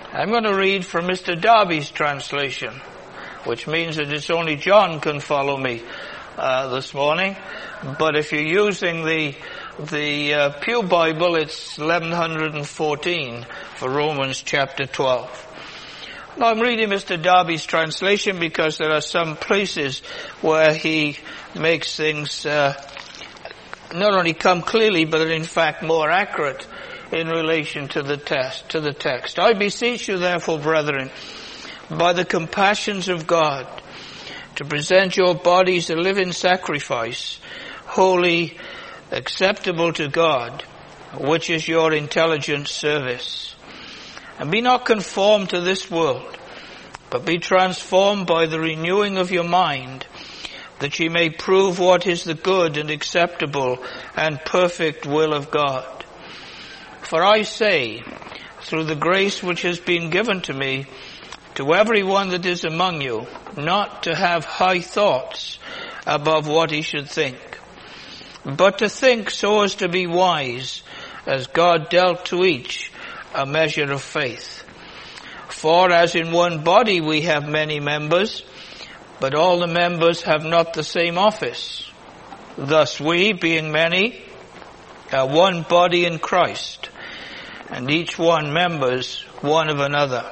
I'm going to read from Mr. Darby's translation, which means that it's only John can follow me this morning. But if you're using the Pew Bible, it's 1114 for Romans chapter 12. Now I'm reading Mr. Darby's translation because there are some places where he makes things not only come clearly, but in fact more accurate in relation to the text. I beseech you therefore, brethren, by the compassions of God, to present your bodies a living sacrifice, holy, acceptable to God, which is your intelligent service. And be not conformed to this world, but be transformed by the renewing of your mind, that ye may prove what is the good and acceptable and perfect will of God. For I say, through the grace which has been given to me, to every one that is among you, not to have high thoughts above what he should think, but to think so as to be wise, as God dealt to each a measure of faith. For as in one body we have many members, but all the members have not the same office. Thus we, being many, are one body in Christ, and each one members one of another.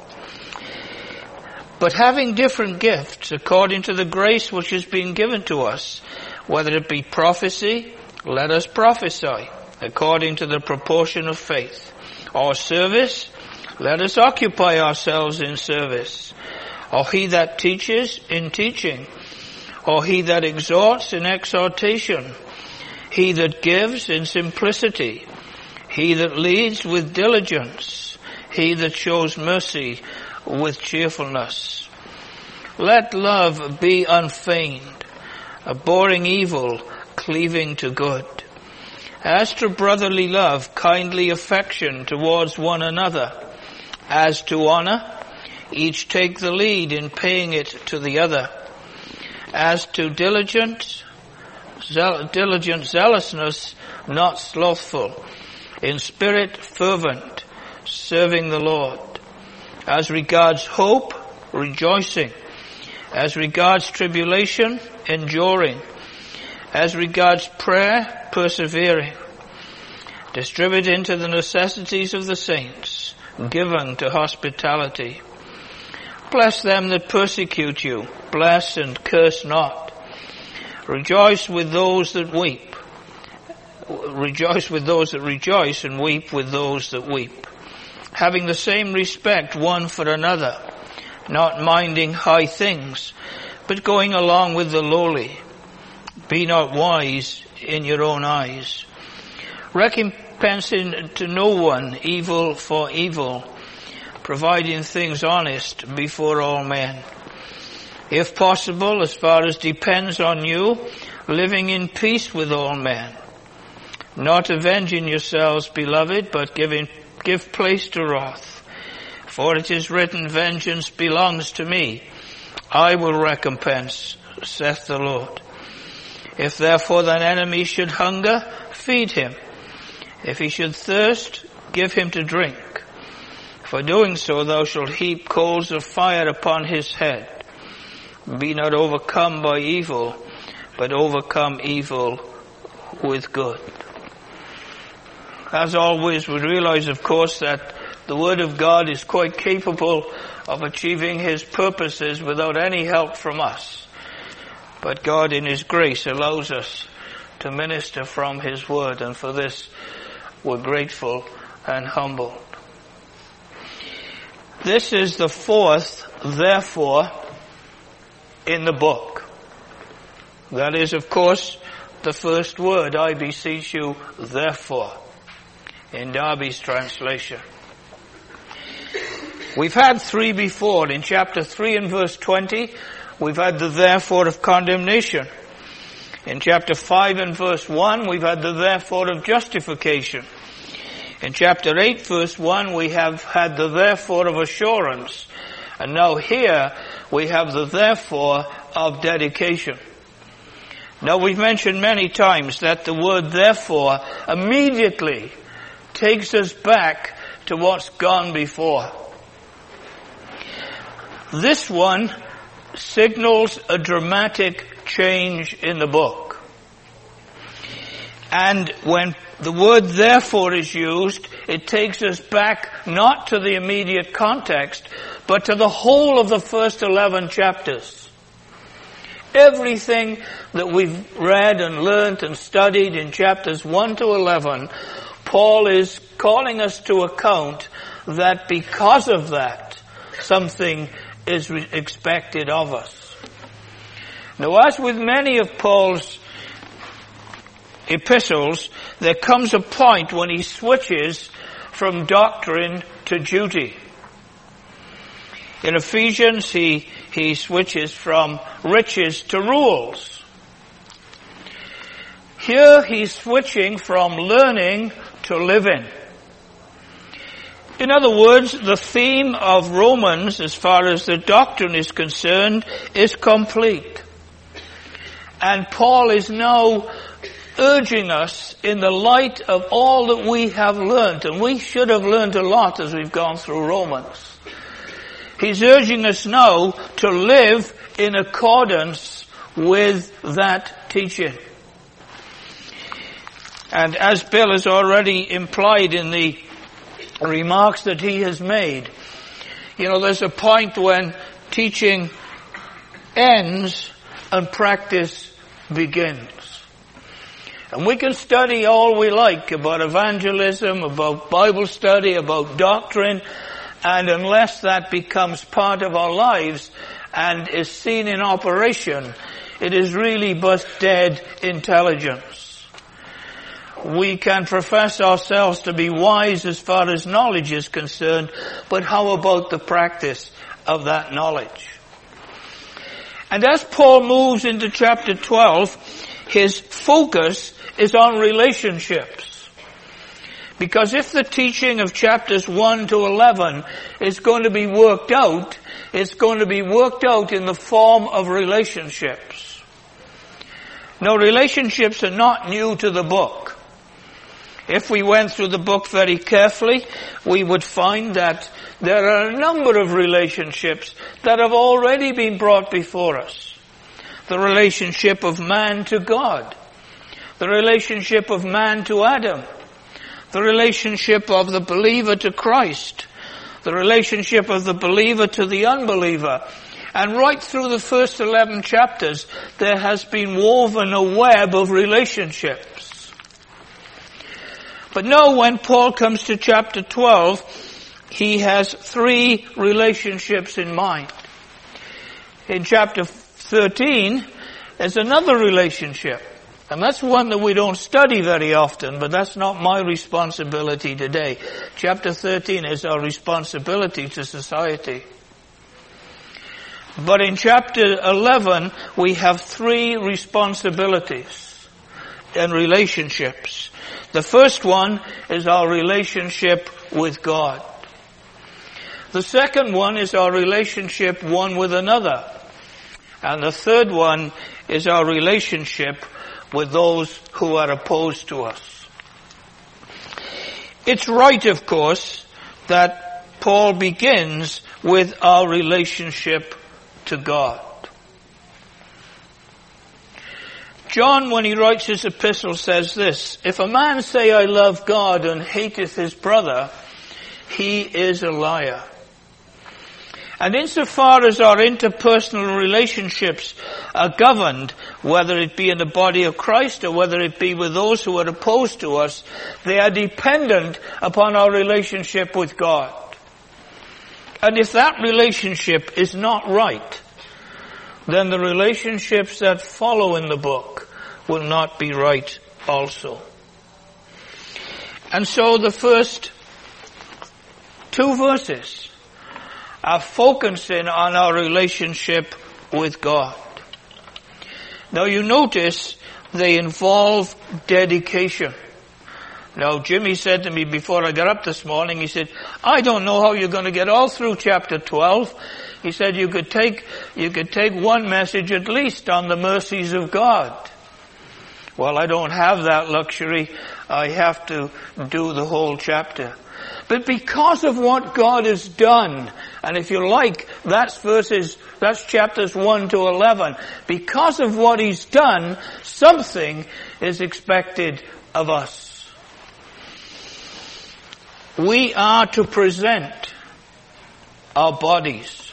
But having different gifts according to the grace which has been given to us, whether it be prophecy, let us prophesy according to the proportion of faith. Or service, let us occupy ourselves in service. Or he that teaches, in teaching. Or he that exhorts, in exhortation. He that gives, in simplicity. He that leads, with diligence. He that shows mercy, with cheerfulness. Let love be unfeigned, abhorring evil, cleaving to good. As to brotherly love, kindly affection towards one another. As to honor, each take the lead in paying it to the other. As to diligent zealousness, not slothful. In spirit fervent, serving the Lord. As regards hope, rejoicing. As regards tribulation, enduring. As regards prayer, persevering. Distributing to the necessities of the saints, given to hospitality. Bless them that persecute you, bless and curse not. Rejoice with those that weep. Rejoice with those that rejoice, and weep with those that weep. Having the same respect one for another, not minding high things, but going along with the lowly. Be not wise in your own eyes. Recompensing to no one evil for evil, providing things honest before all men. If possible, as far as depends on you, living in peace with all men. Not avenging yourselves, beloved, but give place to wrath. For it is written, vengeance belongs to me. I will recompense, saith the Lord. If therefore thine enemy should hunger, feed him. If he should thirst, give him to drink. For doing so thou shalt heap coals of fire upon his head. Be not overcome by evil, but overcome evil with good. As always, we realize, of course, that the Word of God is quite capable of achieving His purposes without any help from us. But God, in His grace, allows us to minister from His Word, and for this we're grateful and humbled. This is the fourth, therefore, in the book. That is, of course, the first word, I beseech you, therefore, in Darby's translation. We've had three before. In chapter 3 and verse 20, we've had the therefore of condemnation. In chapter 5 and verse 1, we've had the therefore of justification. In chapter 8 verse 1, we have had the therefore of assurance. And now here, we have the therefore of dedication. Now we've mentioned many times that the word therefore immediately takes us back to what's gone before. This one signals a dramatic change in the book. And when the word therefore is used, it takes us back not to the immediate context, but to the whole of the first 11 chapters. Everything that we've read and learnt and studied in chapters 1 to 11, Paul is calling us to account that because of that, something is expected of us. Now, as with many of Paul's epistles, there comes a point when he switches from doctrine to duty. In Ephesians, he switches from riches to rules. Here he's switching from learning to living. In other words, the theme of Romans, as far as the doctrine is concerned, is complete. And Paul is now urging us in the light of all that we have learnt, and we should have learnt a lot as we've gone through Romans. He's urging us now to live in accordance with that teaching. And as Bill has already implied in the remarks that he has made, there's a point when teaching ends and practice begins. And we can study all we like about evangelism, about Bible study, about doctrine, and unless that becomes part of our lives and is seen in operation, it is really but dead intelligence. We can profess ourselves to be wise as far as knowledge is concerned, but how about the practice of that knowledge? And as Paul moves into chapter 12, his focus is on relationships. Because if the teaching of chapters 1 to 11 is going to be worked out, it's going to be worked out in the form of relationships. Now, relationships are not new to the book. If we went through the book very carefully, we would find that there are a number of relationships that have already been brought before us. The relationship of man to God. The relationship of man to Adam. The relationship of the believer to Christ. The relationship of the believer to the unbeliever. And right through the first 11 chapters, there has been woven a web of relationships. But now when Paul comes to chapter 12, he has 3 relationships in mind. In chapter 13, there's another relationship. And that's one that we don't study very often, but that's not my responsibility today. Chapter 13 is our responsibility to society. But in chapter 11, we have 3 responsibilities and relationships. The first one is our relationship with God. The second one is our relationship one with another. And the third one is our relationship with those who are opposed to us. It's right, of course, that Paul begins with our relationship to God. John, when he writes his epistle, says this: if a man say, I love God, and hateth his brother, he is a liar. And insofar as our interpersonal relationships are governed, whether it be in the body of Christ or whether it be with those who are opposed to us, they are dependent upon our relationship with God. And if that relationship is not right, then the relationships that follow in the book will not be right also. And so the first 2 verses are focusing on our relationship with God. Now you notice they involve dedication. Now Jimmy said to me before I got up this morning, he said, I don't know how you're going to get all through chapter 12. He said you could take one message at least on the mercies of God. Well, I don't have that luxury. I have to do the whole chapter. But because of what God has done, and if you like, that's chapters 1 to 11. Because of what He's done, something is expected of us. We are to present our bodies.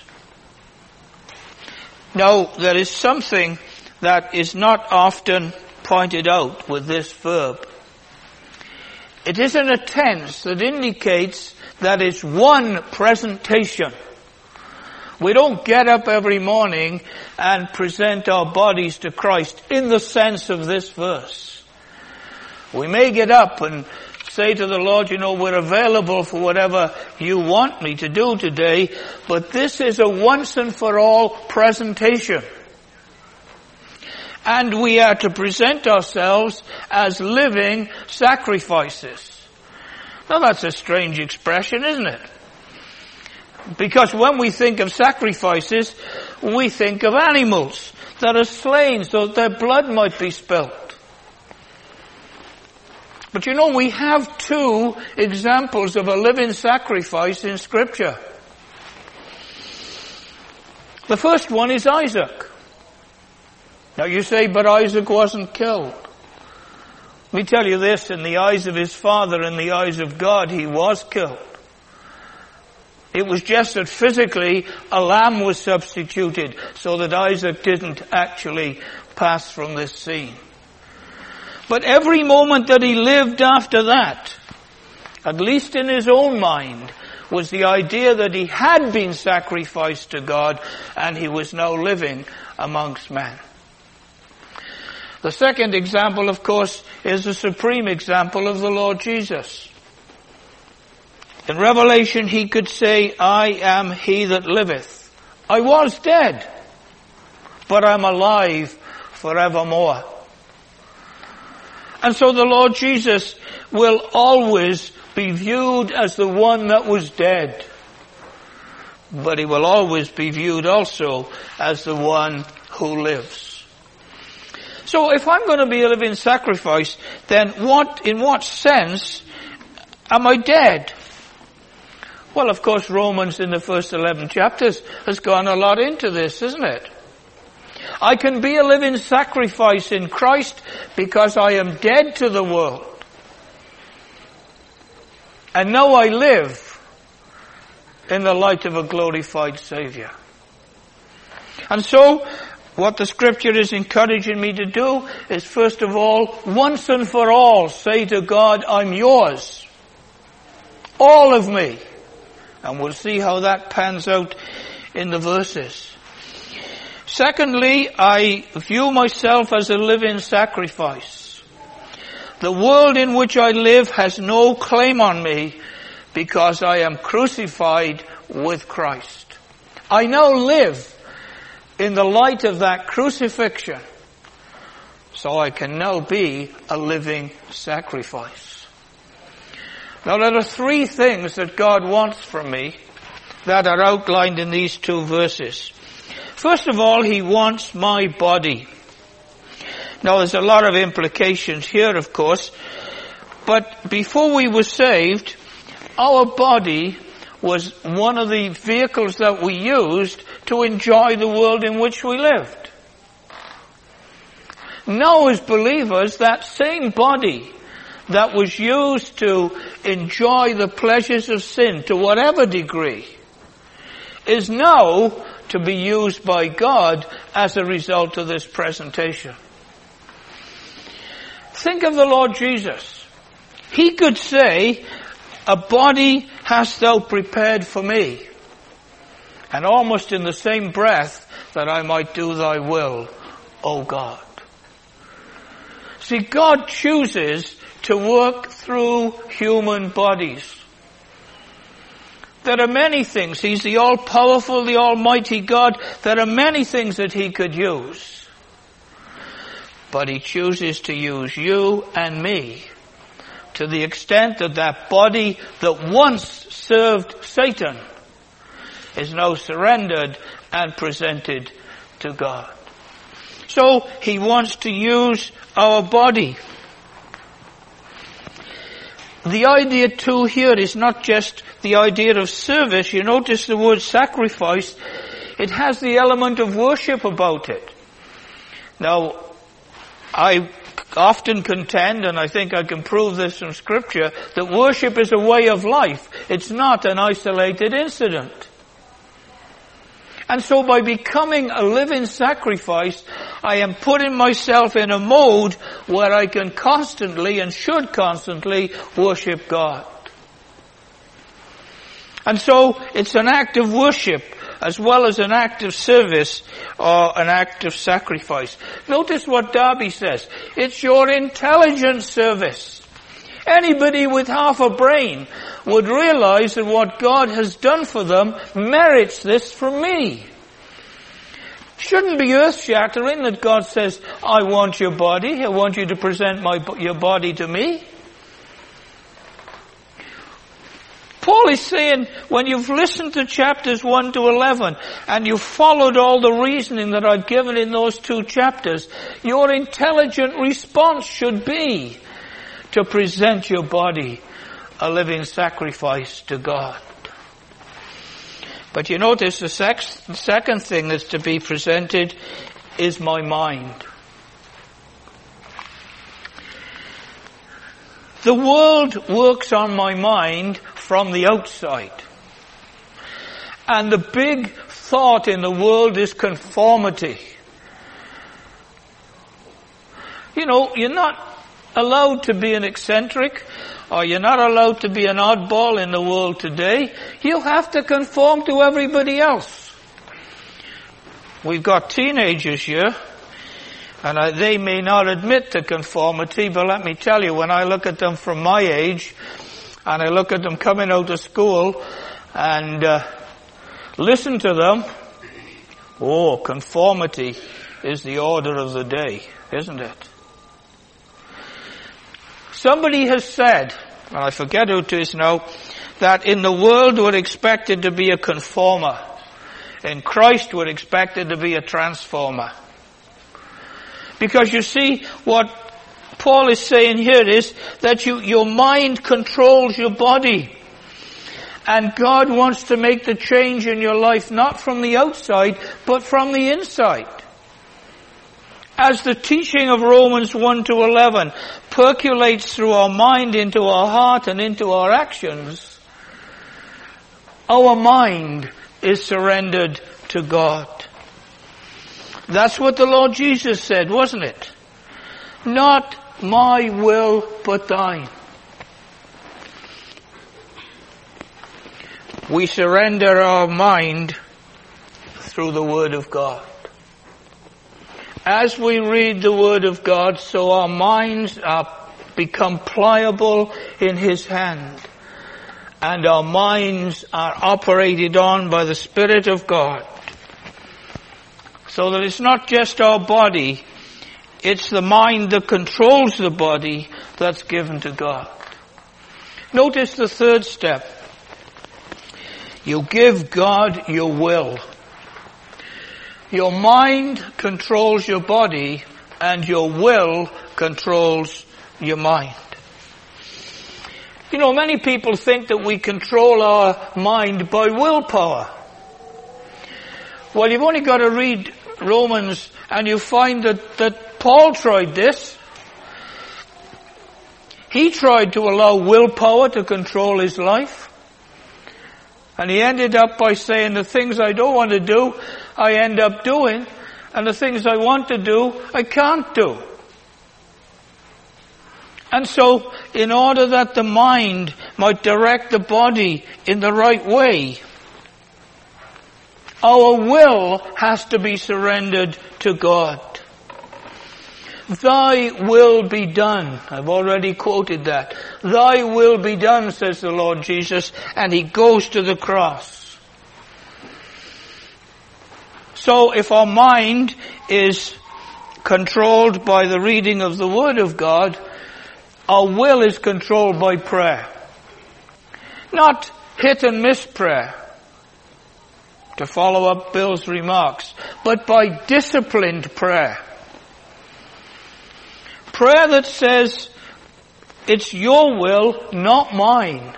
Now, there is something that is not often pointed out with this verb. It is in a tense that indicates that it's one presentation. We don't get up every morning and present our bodies to Christ in the sense of this verse. We may get up and say to the Lord, we're available for whatever you want me to do today, but this is a once and for all presentation. And we are to present ourselves as living sacrifices. Now that's a strange expression, isn't it? Because when we think of sacrifices, we think of animals that are slain so that their blood might be spilt. But we have two examples of a living sacrifice in Scripture. The first one is Isaac. Now you say, but Isaac wasn't killed. Let me tell you this, in the eyes of his father, in the eyes of God, he was killed. It was just that physically a lamb was substituted so that Isaac didn't actually pass from this scene. But every moment that he lived after that, at least in his own mind, was the idea that he had been sacrificed to God and he was now living amongst men. The second example, of course, is the supreme example of the Lord Jesus. In Revelation, he could say, I am he that liveth. I was dead, but I'm alive forevermore. And so the Lord Jesus will always be viewed as the one that was dead. But he will always be viewed also as the one who lives. So if I'm going to be a living sacrifice, then in what sense am I dead? Well, of course, Romans in the first 11 chapters has gone a lot into this, isn't it? I can be a living sacrifice in Christ because I am dead to the world. And now I live in the light of a glorified Savior. And so, what the Scripture is encouraging me to do is, first of all, once and for all, say to God, I'm yours. All of me. And we'll see how that pans out in the verses. Secondly, I view myself as a living sacrifice. The world in which I live has no claim on me because I am crucified with Christ. I now live in the light of that crucifixion, so I can now be a living sacrifice. Now there are three things that God wants from me that are outlined in these two verses. First of all, he wants my body. Now there's a lot of implications here, of course, but before we were saved, our body was one of the vehicles that we used to enjoy the world in which we lived. Now as believers, that same body that was used to enjoy the pleasures of sin to whatever degree is now to be used by God as a result of this presentation. Think of the Lord Jesus. He could say, a body hast thou prepared for me. And almost in the same breath, that I might do thy will, O God. See, God chooses to work through human bodies. There are many things. He's the all-powerful, the almighty God. There are many things that he could use. But he chooses to use you and me to the extent that that body that once served Satan is now surrendered and presented to God. So he wants to use our body. The idea too here is not just the idea of service. You notice the word sacrifice. It has the element of worship about it. Now, I often contend, and I think I can prove this from Scripture, that worship is a way of life. It's not an isolated incident. And so by becoming a living sacrifice, I am putting myself in a mode where I can constantly and should constantly worship God. And so it's an act of worship as well as an act of service or an act of sacrifice. Notice what Darby says. It's your intelligent service. Anybody with half a brain would realize that what God has done for them merits this from me. Shouldn't be earth-shattering that God says, I want your body, I want you to present your body to me. Paul is saying, when you've listened to chapters 1 to 11, and you've followed all the reasoning that I've given in those 2 chapters, your intelligent response should be to present your body a living sacrifice to God. But you notice the second thing that's to be presented is my mind. The world works on my mind from the outside. And the big thought in the world is conformity. You know, you're not allowed to be an eccentric, or you're not allowed to be an oddball in the world today. You have to conform to everybody else. We've got teenagers here, and they may not admit to conformity, but let me tell you, when I look at them from my age, and I look at them coming out of school, and listen to them, conformity is the order of the day, isn't it? Somebody has said, and I forget who it is now, that in the world we're expected to be a conformer. In Christ we're expected to be a transformer. Because you see, what Paul is saying here is that your mind controls your body. And God wants to make the change in your life not from the outside, but from the inside. As the teaching of Romans 1 to 11 percolates through our mind into our heart and into our actions, our mind is surrendered to God. That's what the Lord Jesus said, wasn't it? Not my will, but thine. We surrender our mind through the Word of God. As we read the Word of God, so our minds become pliable in His hand. And our minds are operated on by the Spirit of God. So that it's not just our body, it's the mind that controls the body that's given to God. Notice the third step. You give God your will. Your mind controls your body, and your will controls your mind. You know, many people think that we control our mind by willpower. Well, you've only got to read Romans, and you find that Paul tried this. He tried to allow willpower to control his life. And he ended up by saying, the things I don't want to do, I end up doing, and the things I want to do, I can't do. And so, in order that the mind might direct the body in the right way, our will has to be surrendered to God. Thy will be done. I've already quoted that. Thy will be done, says the Lord Jesus, and He goes to the cross. So if our mind is controlled by the reading of the Word of God, our will is controlled by prayer. Not hit and miss prayer, to follow up Bill's remarks, but by disciplined prayer. prayer that says, it's your will, not mine.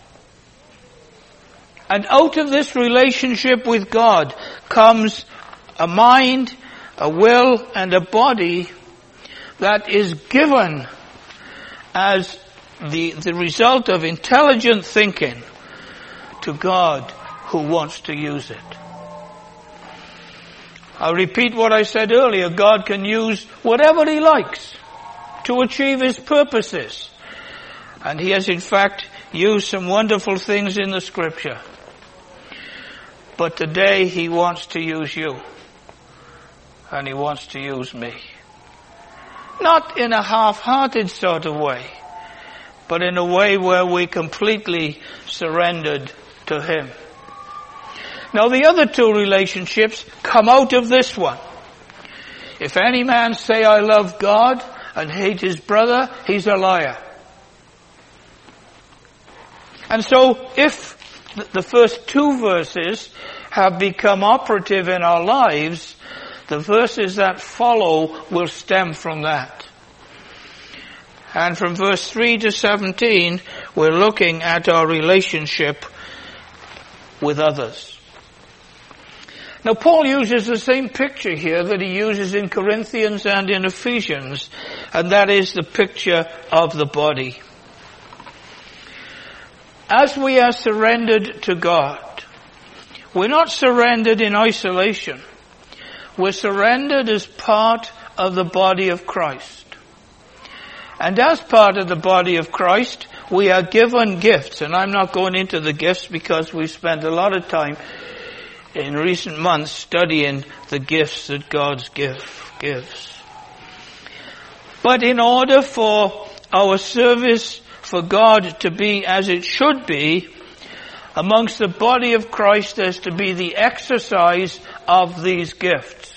And out of this relationship with God comes a mind, a will, and a body that is given as the result of intelligent thinking to God who wants to use it. I'll repeat what I said earlier. God can use whatever He likes to achieve His purposes. And He has in fact used some wonderful things in the Scripture. But today He wants to use you. And He wants to use me. Not in a half-hearted sort of way, but in a way where we completely surrendered to Him. Now the other two relationships come out of this one. If any man say, I love God, and hate his brother, he's a liar. And so if the first two verses have become operative in our lives, the verses that follow will stem from that. And from verse 3 to 17, we're looking at our relationship with others. Now Paul uses the same picture here that he uses in Corinthians and in Ephesians, and that is the picture of the body. As we are surrendered to God, we're not surrendered in isolation. We're surrendered as part of the body of Christ. And as part of the body of Christ, we are given gifts. And I'm not going into the gifts because we've spent a lot of time in recent months studying the gifts that God gives. But in order for our service for God to be as it should be, amongst the body of Christ there's to be the exercise of these gifts.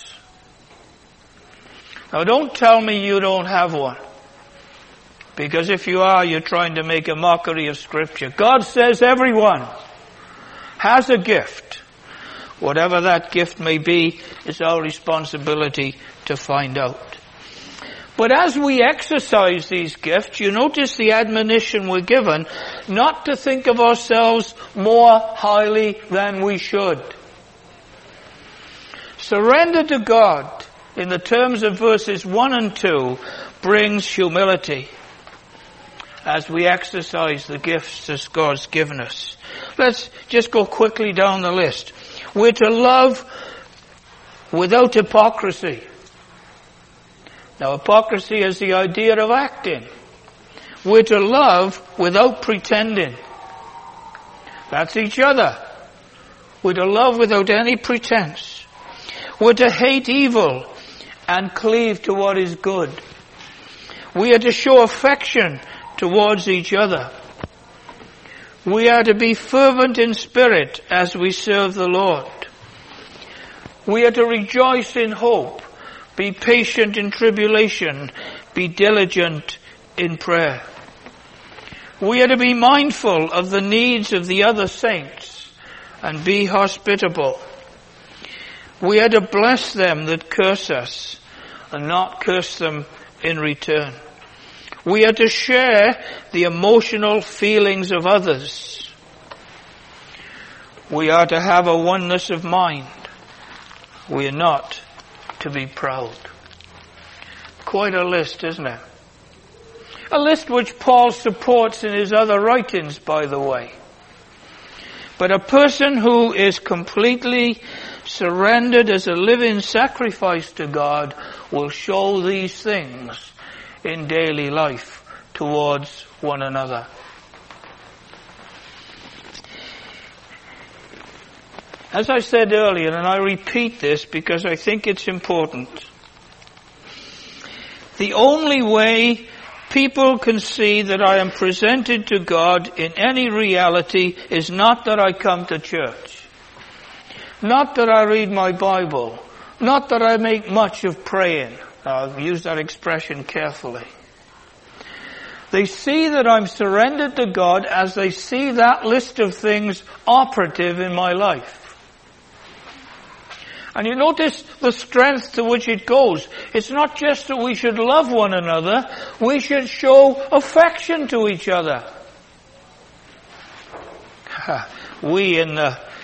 Now don't tell me you don't have one. Because if you are, you're trying to make a mockery of Scripture. God says everyone has a gift. Whatever that gift may be, it's our responsibility to find out. But as we exercise these gifts, you notice the admonition we're given not to think of ourselves more highly than we should. Surrender to God, in the terms of verses 1 and 2, brings humility as we exercise the gifts that God's given us. Let's just go quickly down the list. We're to love without hypocrisy. Now, hypocrisy is the idea of acting. We're to love without pretending. That's each other. We're to love without any pretense. We're to hate evil and cleave to what is good. We are to show affection towards each other. We are to be fervent in spirit as we serve the Lord. We are to rejoice in hope, be patient in tribulation, be diligent in prayer. We are to be mindful of the needs of the other saints and be hospitable. We are to bless them that curse us and not curse them in return. We are to share the emotional feelings of others. We are to have a oneness of mind. We are not to be proud. Quite a list, isn't it? A list which Paul supports in his other writings, by the way. But a person who is completely surrendered as a living sacrifice to God will show these things in daily life towards one another. As I said earlier, and I repeat this because I think it's important, the only way people can see that I am presented to God in any reality is not that I come to church, not that I read my Bible, not that I make much of praying. I'll use that expression carefully. They see that I'm surrendered to God as they see that list of things operative in my life. And you notice the strength to which it goes. It's not just that we should love one another, we should show affection to each other. We in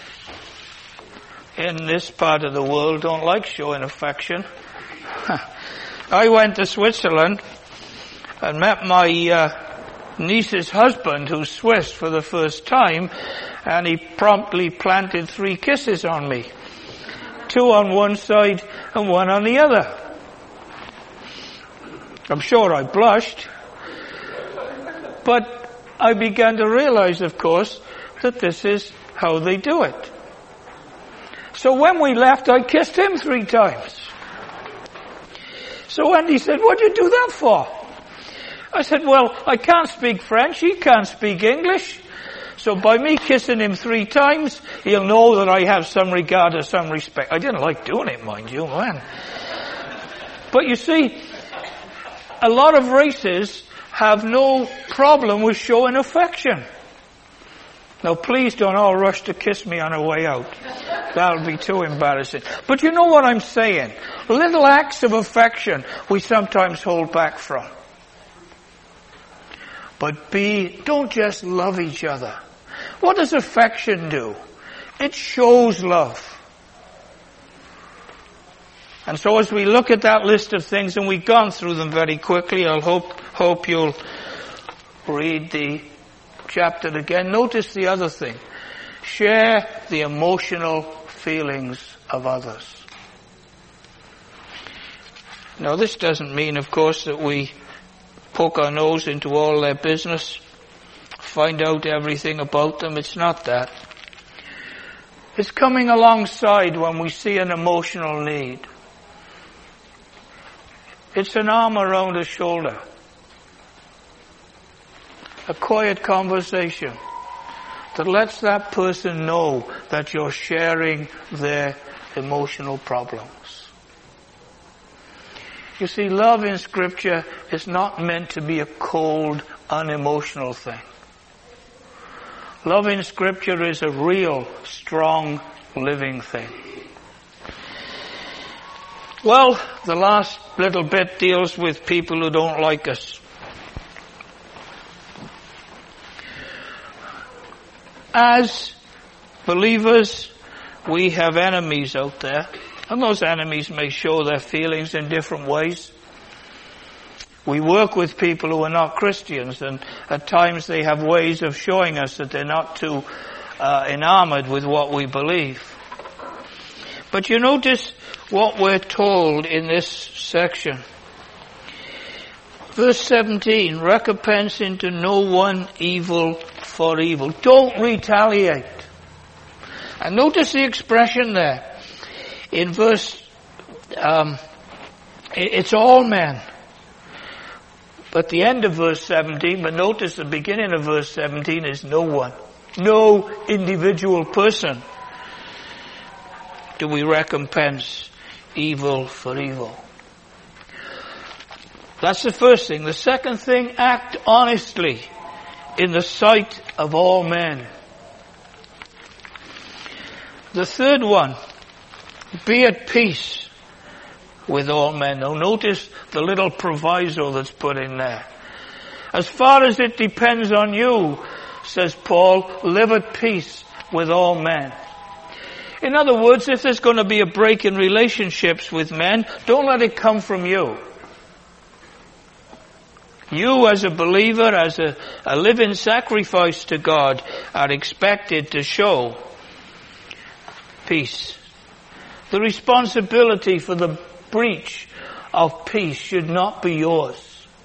this part of the world don't like showing affection. I went to Switzerland and met my niece's husband, who's Swiss, for the first time, and he promptly planted 3 kisses on me. 2 on one side and 1 on the other. I'm sure I blushed, but I began to realize, of course, that this is how they do it. So when we left, I kissed him 3 times. So Wendy said, "What'd you do that for?" I said, "Well, I can't speak French, he can't speak English. So by me kissing him 3 times, he'll know that I have some regard or some respect." I didn't like doing it, mind you, man. But you see, a lot of races have no problem with showing affection. Now please don't all rush to kiss me on our way out. That'll be too embarrassing. But you know what I'm saying? Little acts of affection we sometimes hold back from. But don't just love each other. What does affection do? It shows love. And so as we look at that list of things, and we've gone through them very quickly, I'll hope you'll read the chapter again. Notice the other thing. Share the emotional feelings of others. Now this doesn't mean, of course, that we poke our nose into all their business, find out everything about them. It's not that. It's coming alongside when we see an emotional need. It's an arm around a shoulder. A quiet conversation that lets that person know that you're sharing their emotional problems. You see, love in Scripture is not meant to be a cold, unemotional thing. Love in Scripture is a real, strong, living thing. Well, the last little bit deals with people who don't like us. As believers, we have enemies out there. And those enemies may show their feelings in different ways. We work with people who are not Christians, and at times they have ways of showing us that they're not too enamored with what we believe. But you notice what we're told in this section. Verse 17, recompense into no one evil for evil. Don't retaliate. And notice the expression there. In verse, it's all men. But the end of verse 17, but notice the beginning of verse 17 is no one. No individual person do we recompense evil for evil. That's the first thing. The second thing, act honestly in the sight of all men. The third one, be at peace with all men. Now notice the little proviso that's put in there. As far as it depends on you, says Paul, live at peace with all men. In other words, if there's going to be a break in relationships with men, don't let it come from you. You as a believer, as a living sacrifice to God, are expected to show peace. The responsibility for the breach of peace should not be yours.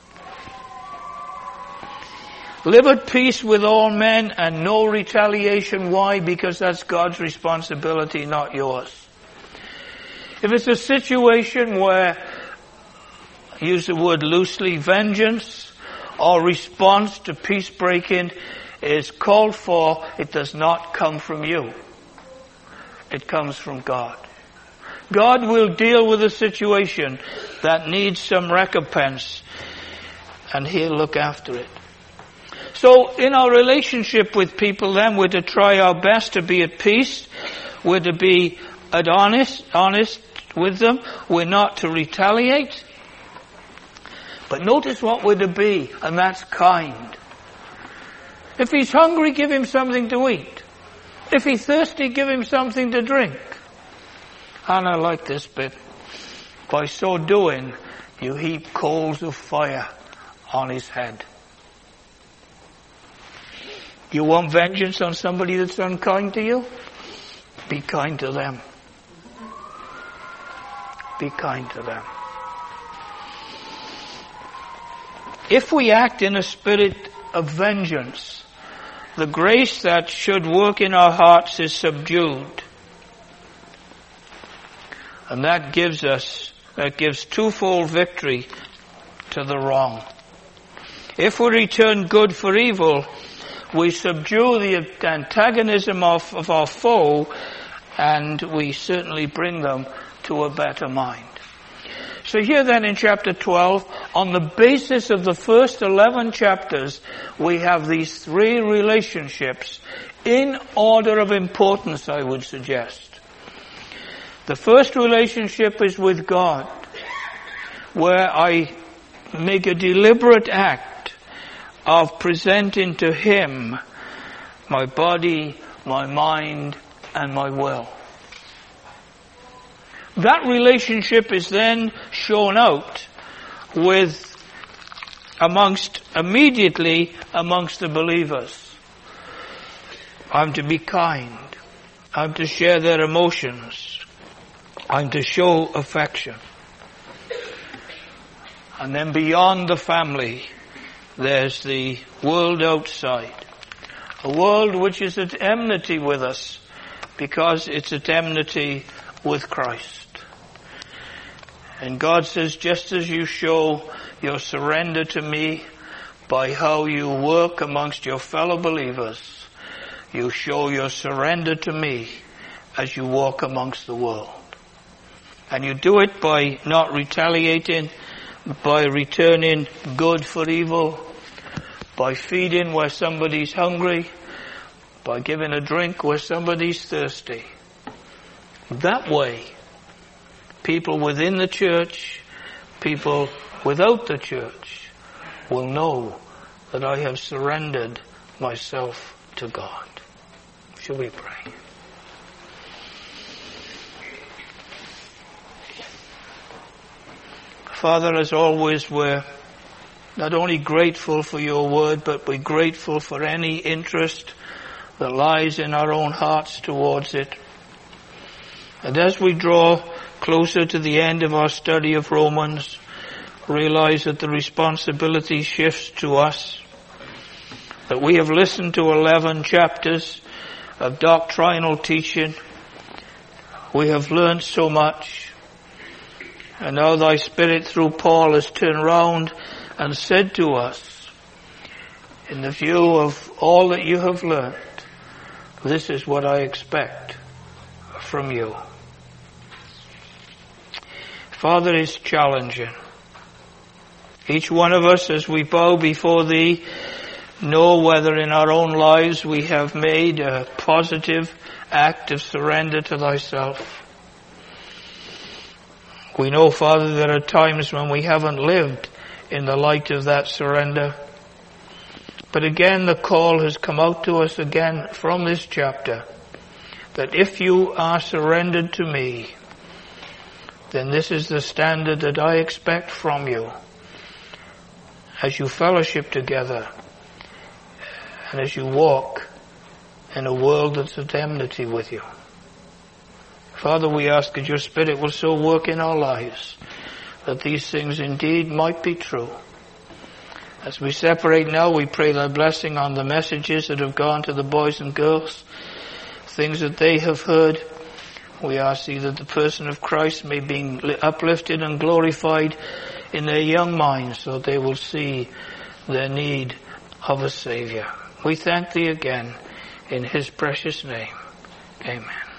Live at peace with all men and no retaliation. Why? Because that's God's responsibility, not yours. If it's a situation where, use the word loosely, vengeance or response to peace breaking is called for, it does not come from you. It comes from God. God will deal with a situation that needs some recompense, and He'll look after it. So in our relationship with people then, we're to try our best to be at peace. We're to be honest with them. We're not to retaliate. But notice what we're to be, and that's kind. If he's hungry, give him something to eat. If he's thirsty, give him something to drink. And I like this bit. By so doing, you heap coals of fire on his head. You want vengeance on somebody that's unkind to you? Be kind to them. Be kind to them. If we act in a spirit of vengeance, the grace that should work in our hearts is subdued. And that gives twofold victory to the wrong. If we return good for evil, we subdue the antagonism of our foe, and we certainly bring them to a better mind. So here then in chapter 12, on the basis of the first 11 chapters, we have these three relationships in order of importance, I would suggest. The first relationship is with God, where I make a deliberate act of presenting to Him my body, my mind, and my will. That relationship is then shown out immediately amongst the believers. I'm to be kind. I'm to share their emotions. I'm to show affection. And then beyond the family, there's the world outside. A world which is at enmity with us because it's at enmity with Christ. And God says, just as you show your surrender to me by how you work amongst your fellow believers, you show your surrender to me as you walk amongst the world. And you do it by not retaliating, by returning good for evil, by feeding where somebody's hungry, by giving a drink where somebody's thirsty. That way, people within the church, people without the church, will know that I have surrendered myself to God. Shall we pray? Father, as always, we're not only grateful for your word, but we're grateful for any interest that lies in our own hearts towards it. And as we draw closer to the end of our study of Romans, realize that the responsibility shifts to us, that we have listened to 11 chapters of doctrinal teaching. We have learned so much. And now thy Spirit through Paul has turned round and said to us, in the view of all that you have learned, this is what I expect from you. Father, it's challenging. Each one of us, as we bow before thee, know whether in our own lives we have made a positive act of surrender to thyself. We know, Father, there are times when we haven't lived in the light of that surrender. But again, the call has come out to us again from this chapter, that if you are surrendered to me, then this is the standard that I expect from you as you fellowship together and as you walk in a world that's at enmity with you. Father, we ask that your Spirit will so work in our lives that these things indeed might be true. As we separate now, we pray thy blessing on the messages that have gone to the boys and girls, things that they have heard. We ask thee that the person of Christ may be uplifted and glorified in their young minds, so they will see their need of a Saviour. We thank thee again in his precious name. Amen.